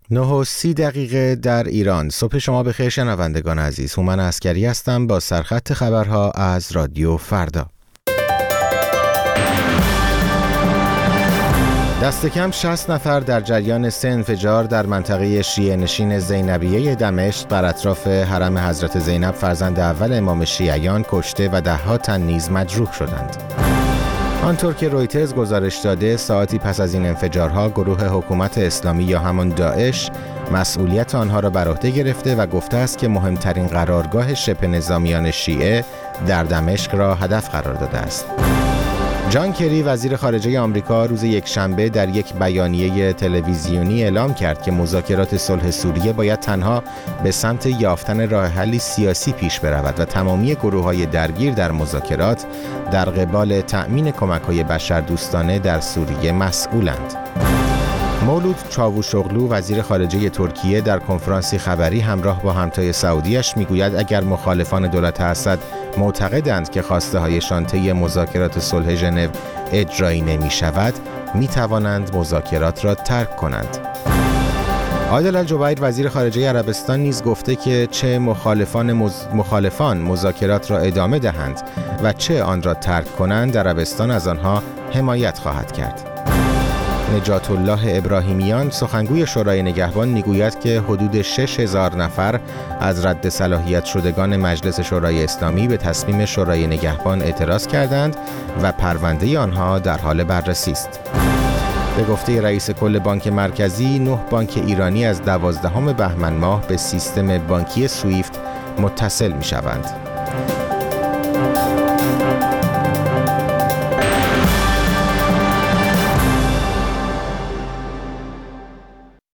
9:30 در ایران. صبح شما بخیر شنوندگان عزیز. هومن عسکری هستم با سرخط خبرها از رادیو فردا. دست کم 60 نفر در جریان 3 انفجار در منطقه شیعه نشین زینبیه دمشق در اطراف حرم حضرت زینب فرزند اول امام شیعیان کشته و ده‌ها تن نیز مجروح شدند. آنطور که رویترز گزارش داده، ساعتی پس از این انفجارها گروه حکومت اسلامی یا همان داعش مسئولیت آنها را بر عهده گرفته و گفته است که مهمترین قرارگاه شبه نظامیان شیعه در دمشق را هدف قرار داده است. جان کری وزیر خارجه آمریکا روز یکشنبه در یک بیانیه تلویزیونی اعلام کرد که مذاکرات صلح سوریه باید تنها به سمت یافتن راه حلی سیاسی پیش برود و تمامی گروه‌های درگیر در مذاکرات در قبال تأمین کمک‌های بشردوستانه در سوریه مسئولند. مولود چاوشوغلو وزیر خارجه ترکیه در کنفرانسی خبری همراه با همتای سعودیش میگوید اگر مخالفان دولت اسد معتقدند که خواسته هایشان طی مذاکرات صلح ژنو اجرایی نمی شود، می توانند مذاکرات را ترک کنند. عادل الجبیر وزیر خارجه عربستان نیز گفته که چه مخالفان مذاکرات را ادامه دهند و چه آن را ترک کنند، عربستان از آنها حمایت خواهد کرد. نجات الله ابراهیمیان سخنگوی شورای نگهبان میگوید که حدود 6000 نفر از رد صلاحیت شدگان مجلس شورای اسلامی به تصمیم شورای نگهبان اعتراض کردند و پرونده آنها در حال بررسی است. به گفته رئیس کل بانک مرکزی، 9 بانک ایرانی از 12 بهمن ماه به سیستم بانکی سویفت متصل می شوند.